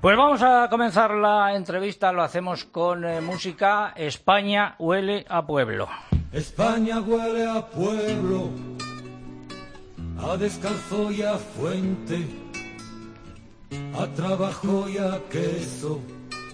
Pues vamos a comenzar la entrevista, lo hacemos con música. España huele a pueblo. España huele a pueblo, a descalzo y a fuente, a trabajo y a queso,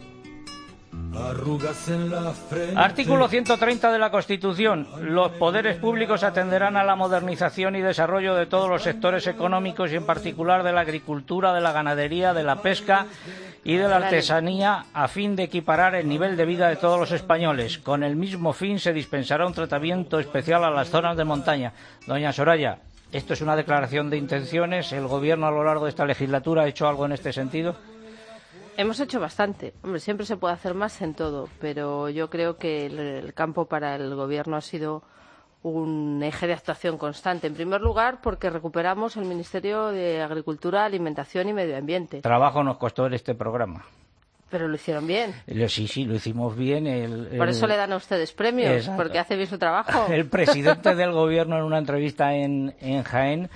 arrugas en la frente. Artículo 130 de la Constitución. Los poderes públicos atenderán a la modernización y desarrollo de todos los sectores económicos y en particular de la agricultura, de la ganadería, de la pesca y de la artesanía a fin de equiparar el nivel de vida de todos los españoles. Con el mismo fin se dispensará un tratamiento especial a las zonas de montaña. Doña Soraya, esto es una declaración de intenciones. ¿El Gobierno a lo largo de esta legislatura ha hecho algo en este sentido? Hemos hecho bastante. Hombre, siempre se puede hacer más en todo, pero yo creo que el campo para el Gobierno ha sido un eje de actuación constante. En primer lugar, porque recuperamos el Ministerio de Agricultura, Alimentación y Medio Ambiente. Trabajo nos costó en este programa. Pero lo hicieron bien. Sí, lo hicimos bien. Por eso le dan a ustedes premios, Exacto. porque hace bien su trabajo. El presidente del Gobierno en una entrevista en Jaén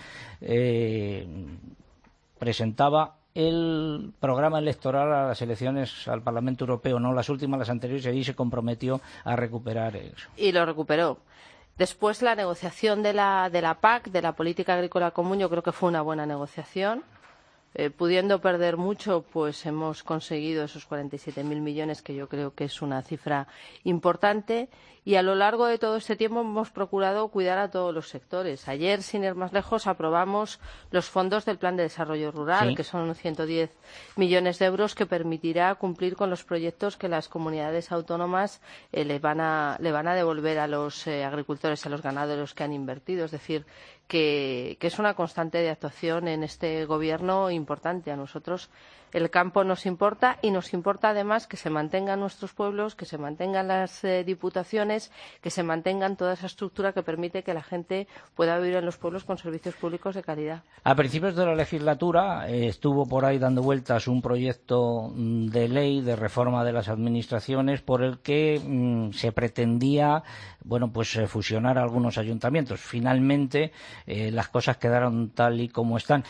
presentaba el programa electoral a las elecciones al Parlamento Europeo, no las últimas, las anteriores, y allí se comprometió a recuperar eso. Y lo recuperó. Después la negociación de la PAC, de la Política Agrícola Común, yo creo que fue una buena negociación. Pudiendo perder mucho, pues hemos conseguido esos 47.000 millones, que yo creo que es una cifra importante. Y a lo largo de todo este tiempo hemos procurado cuidar a todos los sectores. Ayer, sin ir más lejos, aprobamos los fondos del Plan de Desarrollo Rural, sí, que son 110 millones de euros, que permitirá cumplir con los proyectos que las comunidades autónomas le van a devolver a los agricultores, a los ganaderos que han invertido. Es decir, que es una constante de actuación en este Gobierno importante. A nosotros el campo nos importa y nos importa además que se mantengan nuestros pueblos, que se mantengan las diputaciones, que se mantengan toda esa estructura que permite que la gente pueda vivir en los pueblos con servicios públicos de calidad. A principios de la legislatura estuvo por ahí dando vueltas un proyecto de ley de reforma de las administraciones por el que se pretendía fusionar algunos ayuntamientos. Finalmente las cosas quedaron tal y como están.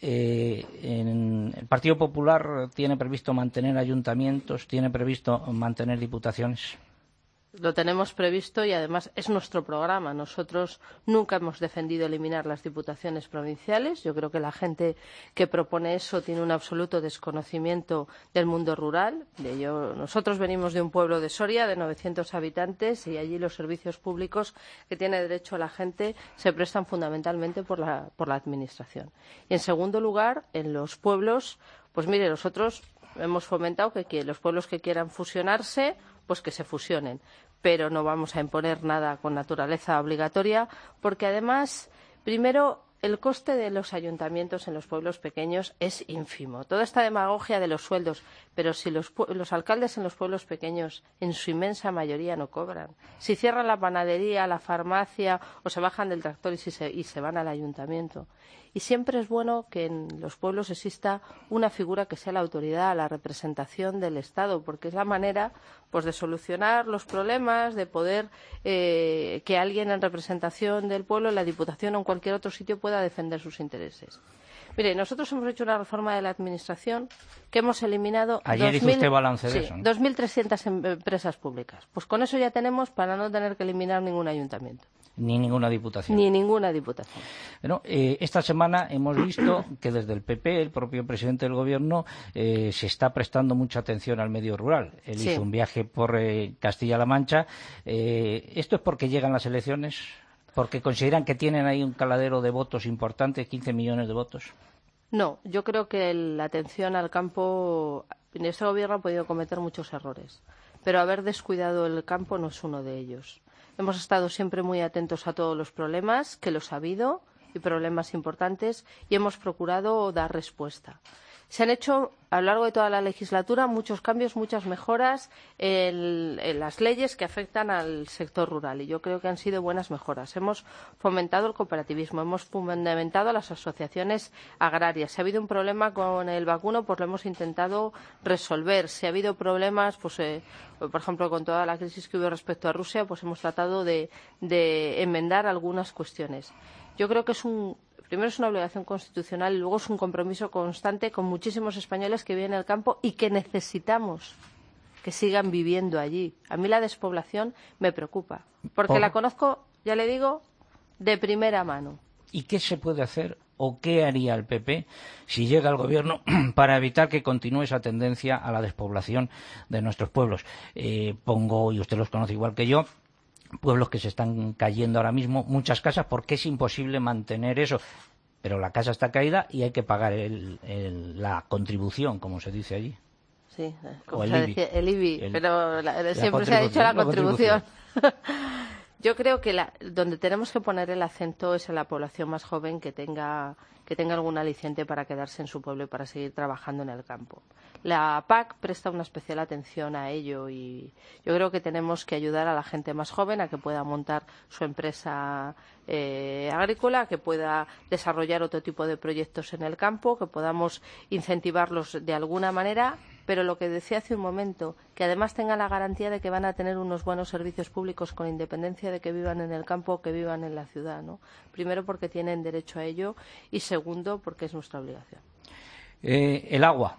El Partido Popular tiene previsto mantener ayuntamientos, tiene previsto mantener diputaciones. Lo tenemos previsto y además es nuestro programa. Nosotros nunca hemos defendido eliminar las diputaciones provinciales. Yo creo que la gente que propone eso tiene un absoluto desconocimiento del mundo rural. Nosotros venimos de un pueblo de Soria de 900 habitantes y allí los servicios públicos que tiene derecho la gente se prestan fundamentalmente por la administración. Y en segundo lugar, en los pueblos, pues mire, nosotros hemos fomentado que los pueblos que quieran fusionarse, pues que se fusionen, pero no vamos a imponer nada con naturaleza obligatoria, porque además, primero, el coste de los ayuntamientos en los pueblos pequeños es ínfimo. Toda esta demagogia de los sueldos, pero si los alcaldes en los pueblos pequeños, en su inmensa mayoría, no cobran. Si cierran la panadería, la farmacia o se bajan del tractor y se van al ayuntamiento. Y siempre es bueno que en los pueblos exista una figura que sea la autoridad, la representación del Estado, porque es la manera pues de solucionar los problemas, de poder que alguien en representación del pueblo, en la Diputación o en cualquier otro sitio pueda defender sus intereses. Mire, nosotros hemos hecho una reforma de la Administración que hemos eliminado Ayer hizo usted balance de eso, ¿no? 2.300 empresas públicas. Pues con eso ya tenemos para no tener que eliminar ningún ayuntamiento. Ni ninguna diputación. Ni ninguna diputación. Bueno, esta semana hemos visto que desde el PP, el propio presidente del Gobierno, se está prestando mucha atención al medio rural. Él hizo un viaje por Castilla-La Mancha. ¿Esto es porque llegan las elecciones? ¿Porque consideran que tienen ahí un caladero de votos importante, 15 millones de votos? No, yo creo que la atención al campo, en este Gobierno ha podido cometer muchos errores, pero haber descuidado el campo no es uno de ellos. Hemos estado siempre muy atentos a todos los problemas, que los ha habido, y problemas importantes, y hemos procurado dar respuesta. Se han hecho a lo largo de toda la legislatura muchos cambios, muchas mejoras en las leyes que afectan al sector rural y yo creo que han sido buenas mejoras. Hemos fomentado el cooperativismo, hemos fomentado las asociaciones agrarias. Si ha habido un problema con el vacuno, pues lo hemos intentado resolver. Si ha habido problemas, pues por ejemplo, con toda la crisis que hubo respecto a Rusia, pues hemos tratado de enmendar algunas cuestiones. Yo creo que es Primero es una obligación constitucional y luego es un compromiso constante con muchísimos españoles que viven en el campo y que necesitamos que sigan viviendo allí. A mí la despoblación me preocupa, porque la conozco, ya le digo, de primera mano. ¿Y qué se puede hacer o qué haría el PP si llega al gobierno para evitar que continúe esa tendencia a la despoblación de nuestros pueblos? Pongo, y usted los conoce igual que yo, pueblos que se están cayendo ahora mismo, muchas casas, porque es imposible mantener eso. Pero la casa está caída y hay que pagar la contribución, como se dice allí. Sí, como se decía, el IBI, pero siempre se ha dicho la contribución. Yo creo que donde tenemos que poner el acento es en la población más joven que tenga algún aliciente para quedarse en su pueblo y para seguir trabajando en el campo. La PAC presta una especial atención a ello y yo creo que tenemos que ayudar a la gente más joven a que pueda montar su empresa agrícola, que pueda desarrollar otro tipo de proyectos en el campo, que podamos incentivarlos de alguna manera, pero lo que decía hace un momento, que además tengan la garantía de que van a tener unos buenos servicios públicos con independencia de que vivan en el campo o que vivan en la ciudad, ¿no? Primero porque tienen derecho a ello y segundo porque es nuestra obligación. El agua.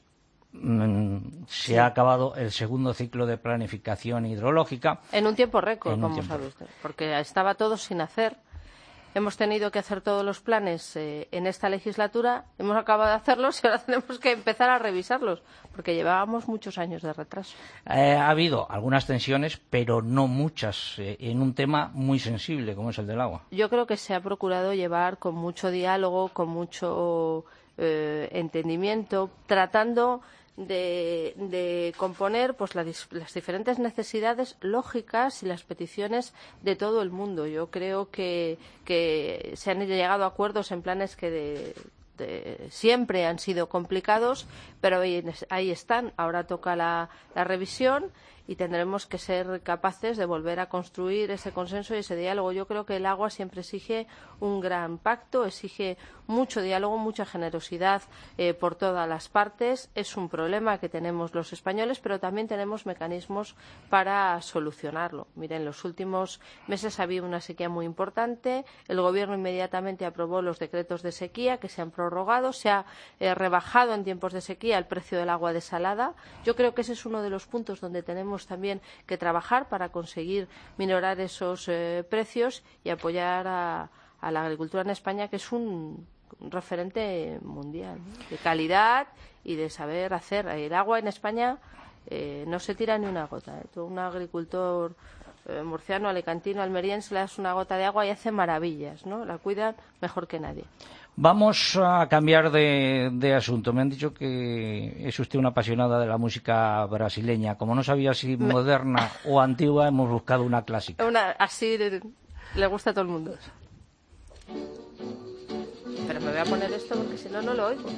Se ha acabado el segundo ciclo de planificación hidrológica. En un tiempo récord, como sabe usted, porque estaba todo sin hacer. Hemos tenido que hacer todos los planes en esta legislatura, hemos acabado de hacerlos y ahora tenemos que empezar a revisarlos, porque llevábamos muchos años de retraso. Ha habido algunas tensiones, pero no muchas, en un tema muy sensible como es el del agua. Yo creo que se ha procurado llevar con mucho diálogo, con mucho entendimiento, tratando de componer pues las diferentes necesidades lógicas y las peticiones de todo el mundo. Yo creo que se han llegado a acuerdos en planes que siempre han sido complicados, pero ahí están. Ahora toca la revisión y tendremos que ser capaces de volver a construir ese consenso y ese diálogo. Yo creo que el agua siempre exige un gran pacto, exige mucho diálogo, mucha generosidad por todas las partes. Es un problema que tenemos los españoles, pero también tenemos mecanismos para solucionarlo. Miren, en los últimos meses había una sequía muy importante. El Gobierno inmediatamente aprobó los decretos de sequía que se han prorrogado. Se ha rebajado en tiempos de sequía el precio del agua desalada. Yo creo que ese es uno de los puntos donde tenemos también que trabajar para conseguir minorar esos precios y apoyar a la agricultura en España, que es un referente mundial, ¿no? De calidad y de saber hacer. El agua en España no se tira ni una gota. Todo un agricultor murciano, alicantino, almeriense le das una gota de agua y hace maravillas, ¿no? La cuidan mejor que nadie. Vamos a cambiar de asunto. Me han dicho que es usted una apasionada de la música brasileña. Como no sabía si moderna o antigua, hemos buscado una clásica. Así le gusta a todo el mundo. Pero me voy a poner esto porque si no, no lo oigo.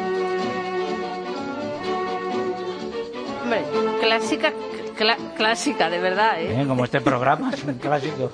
Hombre, clásica, de verdad, ¿eh? Como este programa es un clásico.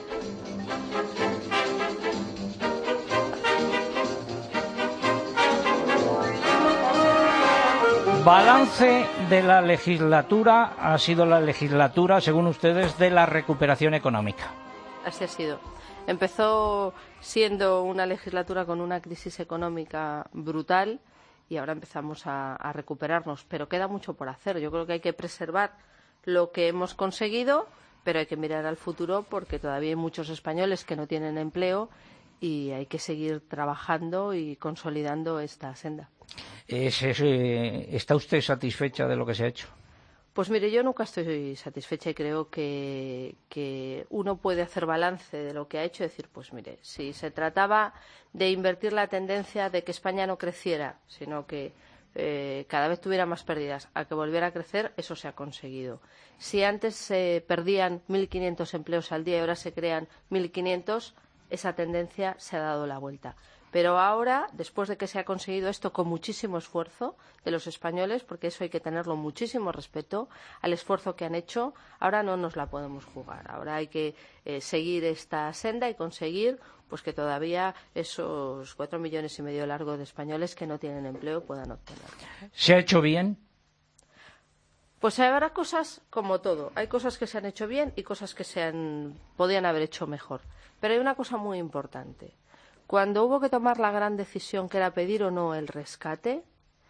Balance de la legislatura. Ha sido la legislatura, según ustedes, de la recuperación económica. Así ha sido. Empezó siendo una legislatura con una crisis económica brutal y ahora empezamos a recuperarnos, pero queda mucho por hacer. Yo creo que hay que preservar lo que hemos conseguido, pero hay que mirar al futuro porque todavía hay muchos españoles que no tienen empleo y hay que seguir trabajando y consolidando esta senda. ¿Está usted satisfecha de lo que se ha hecho? Pues mire, yo nunca estoy satisfecha y creo que uno puede hacer balance de lo que ha hecho y decir, pues mire, si se trataba de invertir la tendencia de que España no creciera, sino que cada vez tuviera más pérdidas, a que volviera a crecer, eso se ha conseguido. Si antes se perdían 1.500 empleos al día y ahora se crean 1.500, esa tendencia se ha dado la vuelta. Pero ahora, después de que se ha conseguido esto con muchísimo esfuerzo de los españoles, porque eso hay que tenerlo muchísimo respeto al esfuerzo que han hecho, ahora no nos la podemos jugar. Ahora hay que seguir esta senda y conseguir pues que todavía esos 4,5 millones largos de españoles que no tienen empleo puedan obtenerlo. ¿Se ha hecho bien? Pues habrá cosas como todo. Hay cosas que se han hecho bien y cosas que podían haber hecho mejor. Pero hay una cosa muy importante. Cuando hubo que tomar la gran decisión que era pedir o no el rescate,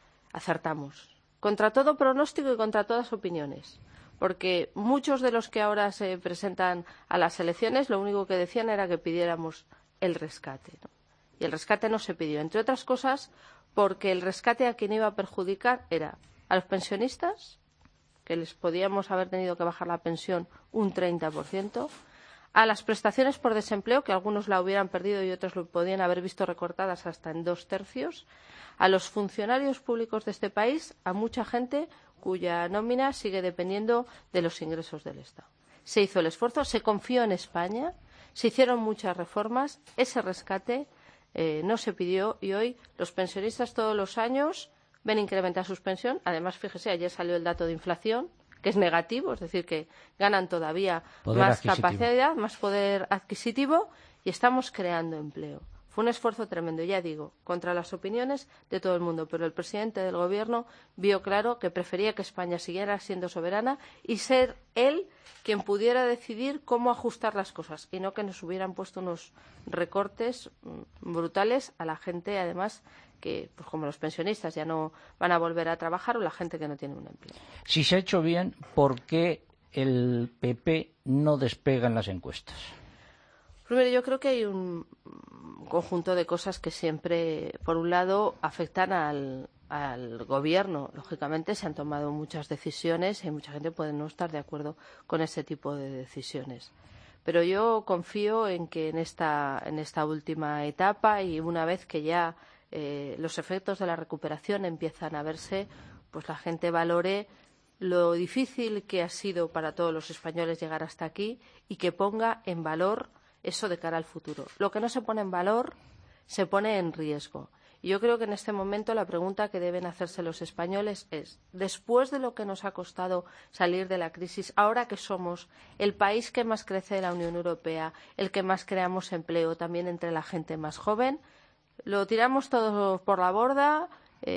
acertamos. Contra todo pronóstico y contra todas opiniones. Porque muchos de los que ahora se presentan a las elecciones lo único que decían era que pidiéramos el rescate, ¿no? Y el rescate no se pidió, entre otras cosas porque el rescate a quien iba a perjudicar era a los pensionistas, que les podíamos haber tenido que bajar la pensión un 30%, a las prestaciones por desempleo, que algunos la hubieran perdido y otros lo podían haber visto recortadas hasta en 2/3, a los funcionarios públicos de este país, a mucha gente cuya nómina sigue dependiendo de los ingresos del Estado. Se hizo el esfuerzo, se confió en España, se hicieron muchas reformas, ese rescate no se pidió y hoy los pensionistas todos los años ven incrementar su pensión. Además, fíjese, ayer salió el dato de inflación, que es negativo, es decir, que ganan todavía más capacidad, más poder adquisitivo y estamos creando empleo. Fue un esfuerzo tremendo, ya digo, contra las opiniones de todo el mundo, pero el presidente del Gobierno vio claro que prefería que España siguiera siendo soberana y ser él quien pudiera decidir cómo ajustar las cosas y no que nos hubieran puesto unos recortes brutales a la gente, además, que, pues como los pensionistas ya no van a volver a trabajar o la gente que no tiene un empleo. Si se ha hecho bien, ¿por qué el PP no despega en las encuestas? Primero, yo creo que hay un conjunto de cosas que siempre, por un lado, afectan al Gobierno. Lógicamente, se han tomado muchas decisiones y mucha gente puede no estar de acuerdo con ese tipo de decisiones. Pero yo confío en que en esta última etapa y una vez que ya los efectos de la recuperación empiezan a verse, pues la gente valore lo difícil que ha sido para todos los españoles llegar hasta aquí y que ponga en valor eso de cara al futuro. Lo que no se pone en valor se pone en riesgo. Y yo creo que en este momento la pregunta que deben hacerse los españoles es, después de lo que nos ha costado salir de la crisis, ahora que somos el país que más crece de la Unión Europea, el que más creamos empleo también entre la gente más joven, ¿lo tiramos todo por la borda,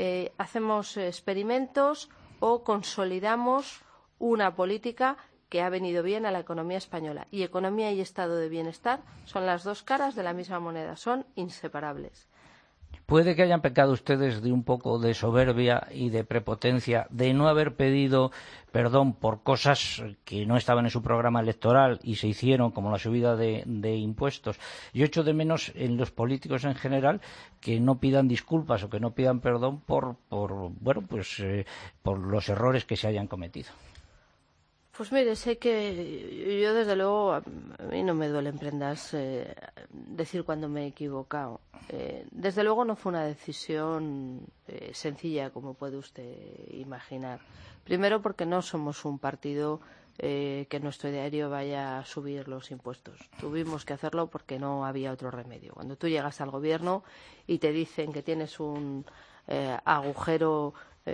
hacemos experimentos o consolidamos una política que ha venido bien a la economía española? Y economía y estado de bienestar son las dos caras de la misma moneda, son inseparables. Puede que hayan pecado ustedes de un poco de soberbia y de prepotencia, de no haber pedido perdón por cosas que no estaban en su programa electoral y se hicieron, como la subida de impuestos. Yo echo de menos en los políticos en general que no pidan disculpas o que no pidan perdón por los errores que se hayan cometido. Pues mire, sé que yo desde luego, a mí no me duelen prendas decir cuando me he equivocado. Desde luego no fue una decisión sencilla, como puede usted imaginar. Primero porque no somos un partido que en nuestro diario vaya a subir los impuestos. Tuvimos que hacerlo porque no había otro remedio. Cuando tú llegas al gobierno y te dicen que tienes un agujero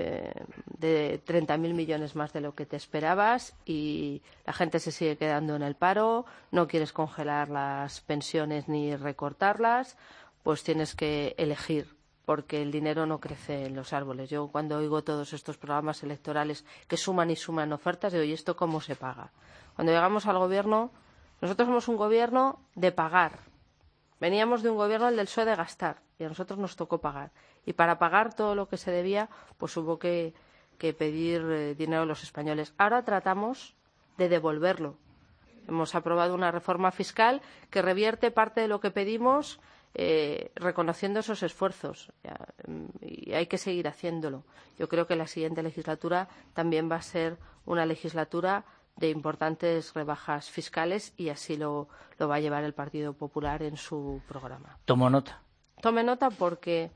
de 30.000 millones más de lo que te esperabas y la gente se sigue quedando en el paro, no quieres congelar las pensiones ni recortarlas, pues tienes que elegir, porque el dinero no crece en los árboles. Yo cuando oigo todos estos programas electorales que suman y suman ofertas, digo, ¿y esto cómo se paga? Cuando llegamos al gobierno, nosotros somos un gobierno de pagar. Veníamos de un gobierno, el del PSOE, de gastar, y a nosotros nos tocó pagar. Y para pagar todo lo que se debía, pues hubo que pedir dinero a los españoles. Ahora tratamos de devolverlo. Hemos aprobado una reforma fiscal que revierte parte de lo que pedimos, reconociendo esos esfuerzos. Y hay que seguir haciéndolo. Yo creo que la siguiente legislatura también va a ser una legislatura de importantes rebajas fiscales y así lo va a llevar el Partido Popular en su programa. Tomo nota. Tome nota porque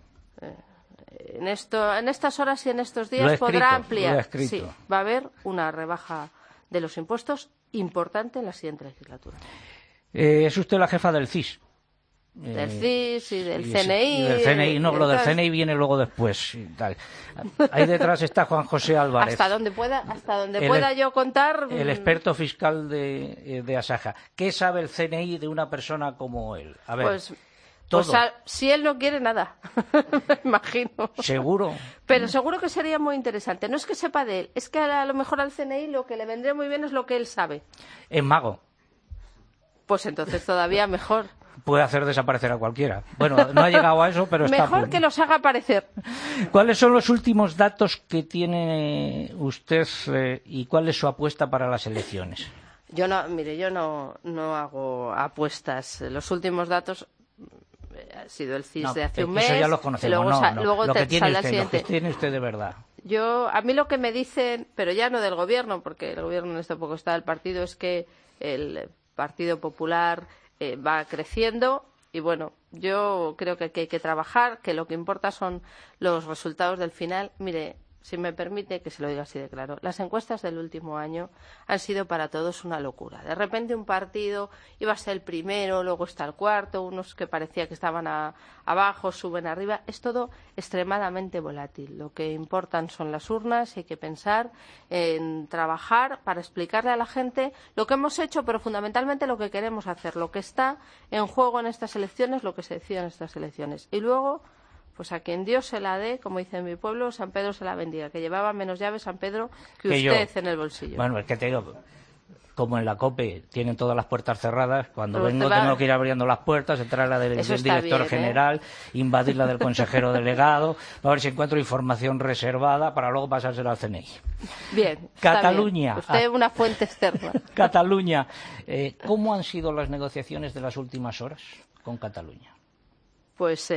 en estas horas y en estos días podrá ampliar. Sí, va a haber una rebaja de los impuestos importante en la siguiente legislatura. Es usted la jefa del CIS. Del CIS y del CNI. Y del CNI, no, lo del CNI viene luego después. Y tal. Ahí detrás está Juan José Álvarez. Hasta donde pueda yo contar. El experto fiscal de Asaja. ¿Qué sabe el CNI de una persona como él? A ver. Pues si él no quiere nada, me imagino. ¿Seguro? Pero seguro que sería muy interesante. No es que sepa de él, es que a lo mejor al CNI lo que le vendría muy bien es lo que él sabe. Es mago. Pues entonces todavía mejor. puede hacer desaparecer a cualquiera. Bueno, no ha llegado a eso, pero está Mejor que los haga aparecer. ¿Cuáles son los últimos datos que tiene usted y cuál es su apuesta para las elecciones? Yo no hago apuestas. Los últimos datos ha sido el CIS de hace un mes. Eso ya los conocemos. Luego lo que tiene sale usted, el lo que siguiente. tiene usted de verdad. A mí lo que me dicen, pero ya no del gobierno, porque el gobierno en este poco está del partido, es que el Partido Popular va creciendo y bueno, yo creo que hay que trabajar, que lo que importa son los resultados del final. Mire, si me permite que se lo diga así de claro, las encuestas del último año han sido para todos una locura. De repente un partido iba a ser el primero, luego está el cuarto, unos que parecía que estaban abajo, suben arriba. Es todo extremadamente volátil. Lo que importan son las urnas y hay que pensar en trabajar para explicarle a la gente lo que hemos hecho, pero fundamentalmente lo que queremos hacer, lo que está en juego en estas elecciones, lo que se decide en estas elecciones. Y luego, pues a quien Dios se la dé, como dice en mi pueblo, San Pedro se la bendiga, que llevaba menos llaves San Pedro que usted en el bolsillo. Bueno, es que te digo, como en la COPE tienen todas las puertas cerradas, cuando vengo tengo que ir abriendo las puertas, entrar a la del director general, invadir la del consejero delegado, a ver si encuentro información reservada para luego pasársela al CNI. Bien, Cataluña. Usted es una fuente externa. Cataluña. ¿Cómo han sido las negociaciones de las últimas horas con Cataluña? Pues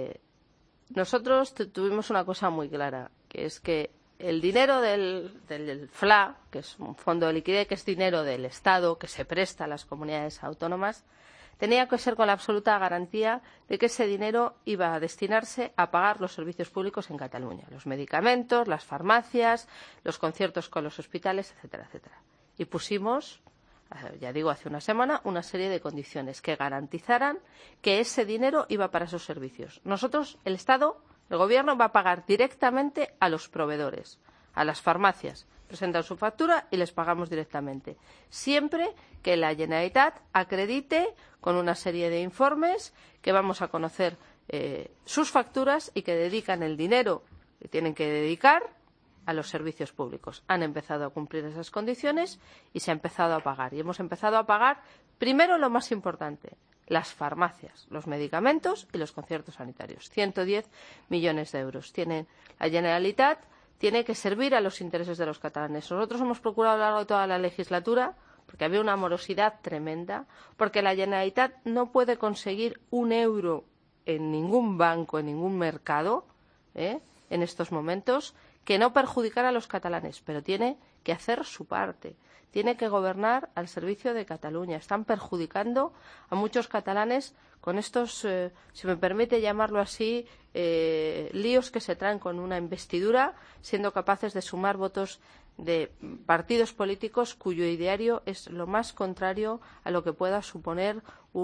nosotros tuvimos una cosa muy clara, que es que el dinero del FLA, que es un fondo de liquidez, que es dinero del Estado que se presta a las comunidades autónomas, tenía que ser con la absoluta garantía de que ese dinero iba a destinarse a pagar los servicios públicos en Cataluña, los medicamentos, las farmacias, los conciertos con los hospitales, etcétera, etcétera. Y pusimos, ya digo, hace una semana, una serie de condiciones que garantizaran que ese dinero iba para esos servicios. Nosotros, el Estado, el Gobierno, va a pagar directamente a los proveedores, a las farmacias. Presentan su factura y les pagamos directamente. Siempre que la Generalitat acredite con una serie de informes que vamos a conocer sus facturas y que dedican el dinero que tienen que dedicar a los servicios públicos. Han empezado a cumplir esas condiciones y se ha empezado a pagar. Y hemos empezado a pagar, primero, lo más importante, las farmacias, los medicamentos y los conciertos sanitarios. 110 millones de euros. La Generalitat tiene que servir a los intereses de los catalanes. Nosotros hemos procurado a lo largo de toda la legislatura, porque había una morosidad tremenda, porque la Generalitat no puede conseguir un euro en ningún banco, en ningún mercado, en estos momentos, que no perjudicara a los catalanes, pero tiene que hacer su parte. Tiene que gobernar al servicio de Cataluña. Están perjudicando a muchos catalanes con estos, si me permite llamarlo así, líos que se traen con una investidura, siendo capaces de sumar votos de partidos políticos cuyo ideario es lo más contrario a lo que pueda suponer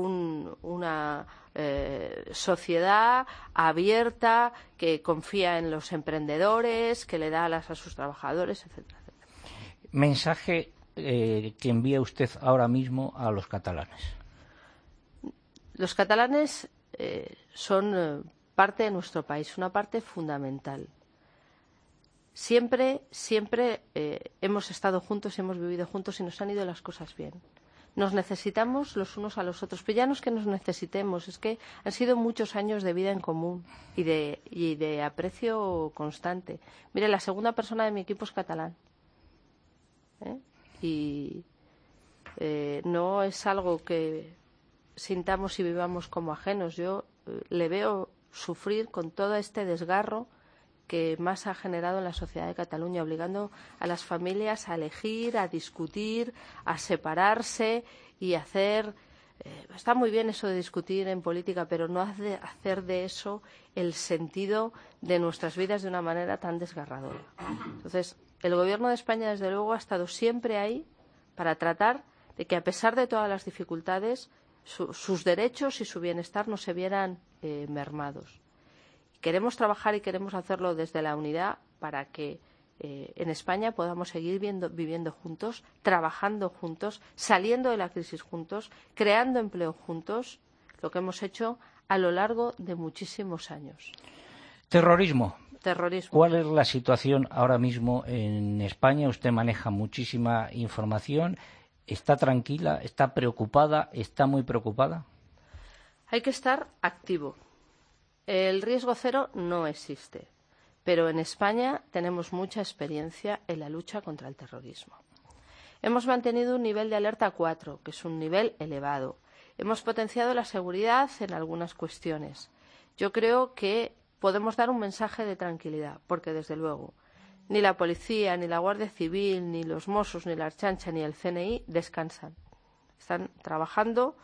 una sociedad abierta que confía en los emprendedores, que le da alas a sus trabajadores, etcétera, etcétera. Mensaje que envía usted ahora mismo a los catalanes. Los catalanes son parte de nuestro país, una parte fundamental. Siempre hemos estado juntos, hemos vivido juntos y nos han ido las cosas bien. Nos necesitamos los unos a los otros, pero ya no es que nos necesitemos, es que han sido muchos años de vida en común y de aprecio constante. Mire, la segunda persona de mi equipo es catalán. Y no es algo que sintamos y vivamos como ajenos. Yo le veo sufrir con todo este desgarro que más ha generado en la sociedad de Cataluña, obligando a las familias a elegir, a discutir, a separarse y a hacer... está muy bien eso de discutir en política, pero no hacer de eso el sentido de nuestras vidas de una manera tan desgarradora. Entonces, el Gobierno de España, desde luego, ha estado siempre ahí para tratar de que, a pesar de todas las dificultades, sus derechos y su bienestar no se vieran mermados. Queremos trabajar y queremos hacerlo desde la unidad para que en España podamos seguir viviendo juntos, trabajando juntos, saliendo de la crisis juntos, creando empleo juntos, lo que hemos hecho a lo largo de muchísimos años. Terrorismo. Terrorismo. ¿Cuál es la situación ahora mismo en España? Usted maneja muchísima información. ¿Está tranquila? ¿Está preocupada? ¿Está muy preocupada? Hay que estar activo. El riesgo cero no existe, pero en España tenemos mucha experiencia en la lucha contra el terrorismo. Hemos mantenido un nivel de alerta 4, que es un nivel elevado. Hemos potenciado la seguridad en algunas cuestiones. Yo creo que podemos dar un mensaje de tranquilidad, porque desde luego ni la policía, ni la Guardia Civil, ni los Mossos, ni la Ertzaintza, ni el CNI descansan. Están trabajando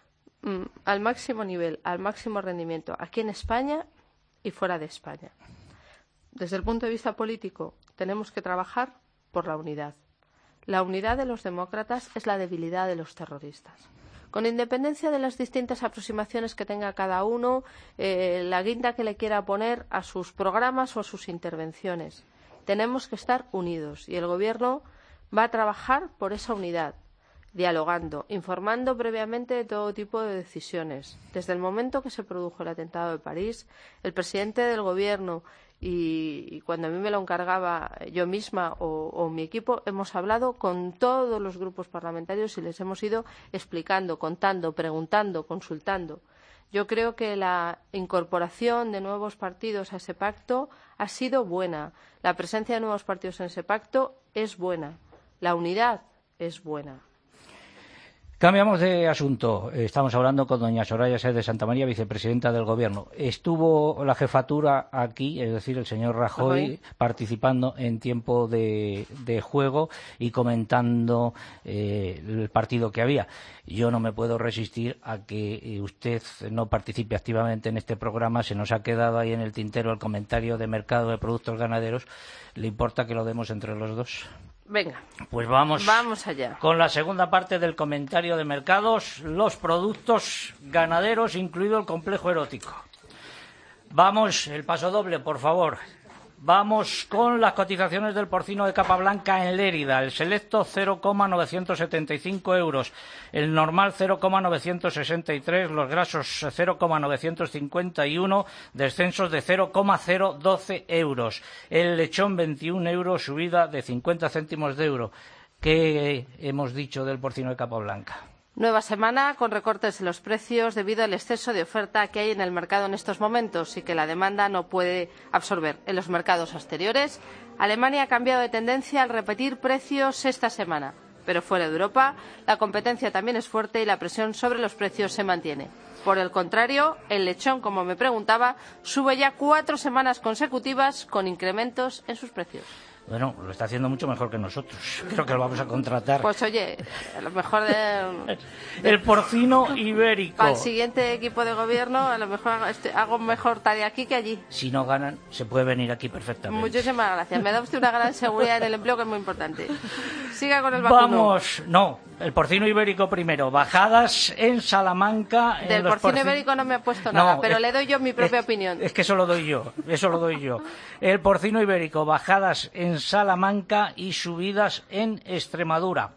al máximo nivel, al máximo rendimiento, aquí en España y fuera de España. Desde el punto de vista político, tenemos que trabajar por la unidad. La unidad de los demócratas es la debilidad de los terroristas. Con independencia de las distintas aproximaciones que tenga cada uno, la guinda que le quiera poner a sus programas o a sus intervenciones, tenemos que estar unidos y el Gobierno va a trabajar por esa unidad, dialogando, informando previamente de todo tipo de decisiones. Desde el momento que se produjo el atentado de París, el presidente del Gobierno y cuando a mí me lo encargaba yo misma o mi equipo, hemos hablado con todos los grupos parlamentarios y les hemos ido explicando, contando, preguntando, consultando. Yo creo que la incorporación de nuevos partidos a ese pacto ha sido buena. La presencia de nuevos partidos en ese pacto es buena. La unidad es buena. Cambiamos de asunto. Estamos hablando con doña Soraya Sáez de Santamaría, vicepresidenta del Gobierno. Estuvo la jefatura aquí, es decir, el señor Rajoy, participando en tiempo de juego y comentando el partido que había. Yo no me puedo resistir a que usted no participe activamente en este programa. Se nos ha quedado ahí en el tintero el comentario de mercado de productos ganaderos. ¿Le importa que lo demos entre los dos? Venga, pues vamos allá con la segunda parte del comentario de mercados, los productos ganaderos, incluido el complejo erótico. Vamos, el paso doble, por favor. Vamos con las cotizaciones del porcino de capa blanca en Lérida. El selecto 0,975 euros, el normal 0,963, los grasos 0,951, descensos de 0,012 euros. El lechón 21 euros, subida de 50 céntimos de euro. ¿Qué hemos dicho del porcino de capa blanca? Nueva semana con recortes en los precios debido al exceso de oferta que hay en el mercado en estos momentos y que la demanda no puede absorber. En los mercados exteriores, Alemania ha cambiado de tendencia al repetir precios esta semana, pero fuera de Europa la competencia también es fuerte y la presión sobre los precios se mantiene. Por el contrario, el lechón, como me preguntaba, sube ya 4 semanas consecutivas con incrementos en sus precios. Bueno, lo está haciendo mucho mejor que nosotros. Creo que lo vamos a contratar. Pues oye, a lo mejor el porcino ibérico. Para el siguiente equipo de gobierno, a lo mejor hago mejor tarea aquí que allí. Si no ganan, se puede venir aquí perfectamente. Muchísimas gracias. Me da usted una gran seguridad en el empleo, que es muy importante. Siga con el vacuno. Vamos, no, el porcino ibérico primero. Bajadas en Salamanca. Del porcino ibérico no me ha puesto nada, pero le doy yo mi propia opinión. Es que eso lo doy yo. El porcino ibérico, bajadas en Salamanca y subidas en Extremadura.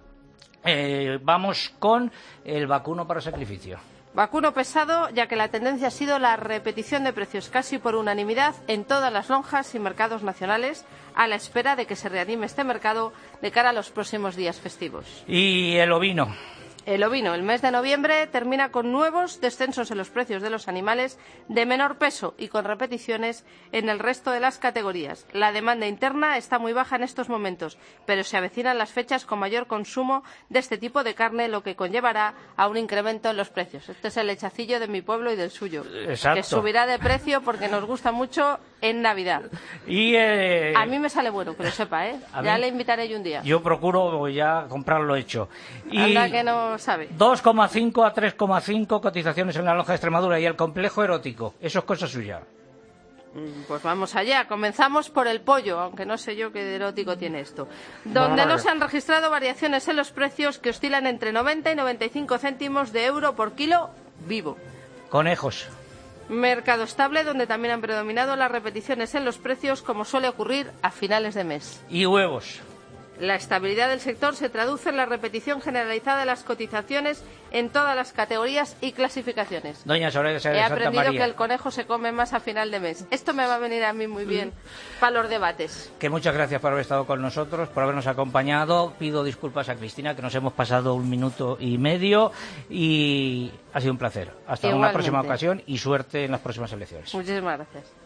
Vamos con el vacuno para sacrificio. Vacuno pesado, ya que la tendencia ha sido la repetición de precios casi por unanimidad en todas las lonjas y mercados nacionales, a la espera de que se reanime este mercado de cara a los próximos días festivos. ¿Y el ovino? El ovino, el mes de noviembre, termina con nuevos descensos en los precios de los animales de menor peso y con repeticiones en el resto de las categorías. La demanda interna está muy baja en estos momentos, pero se avecinan las fechas con mayor consumo de este tipo de carne, lo que conllevará a un incremento en los precios. Este es el lechacillo de mi pueblo y del suyo. Exacto. Que subirá de precio porque nos gusta mucho en Navidad. Y a mí me sale bueno, que lo sepa, ¿eh? Ya le invitaré yo un día. Yo procuro ya comprarlo hecho. Y anda que no sabe. 2,5 a 3,5 cotizaciones en la lonja de Extremadura. Y el complejo erótico, eso es cosa suya. Pues vamos allá. Comenzamos por el pollo, aunque no sé yo qué erótico tiene esto. Donde no se han registrado variaciones en los precios, que oscilan entre 90 y 95 céntimos de euro por kilo vivo. Conejos. Mercado estable, donde también han predominado las repeticiones en los precios, como suele ocurrir a finales de mes. Y huevos. La estabilidad del sector se traduce en la repetición generalizada de las cotizaciones en todas las categorías y clasificaciones. Doña Soledad de Santa He aprendido María, que el conejo se come más a final de mes. Esto me va a venir a mí muy bien para los debates. que muchas gracias por haber estado con nosotros, por habernos acompañado. Pido disculpas a Cristina, que nos hemos pasado 1 minuto y medio, y ha sido un placer. Hasta una Igualmente. próxima ocasión y suerte en las próximas elecciones. Muchísimas gracias.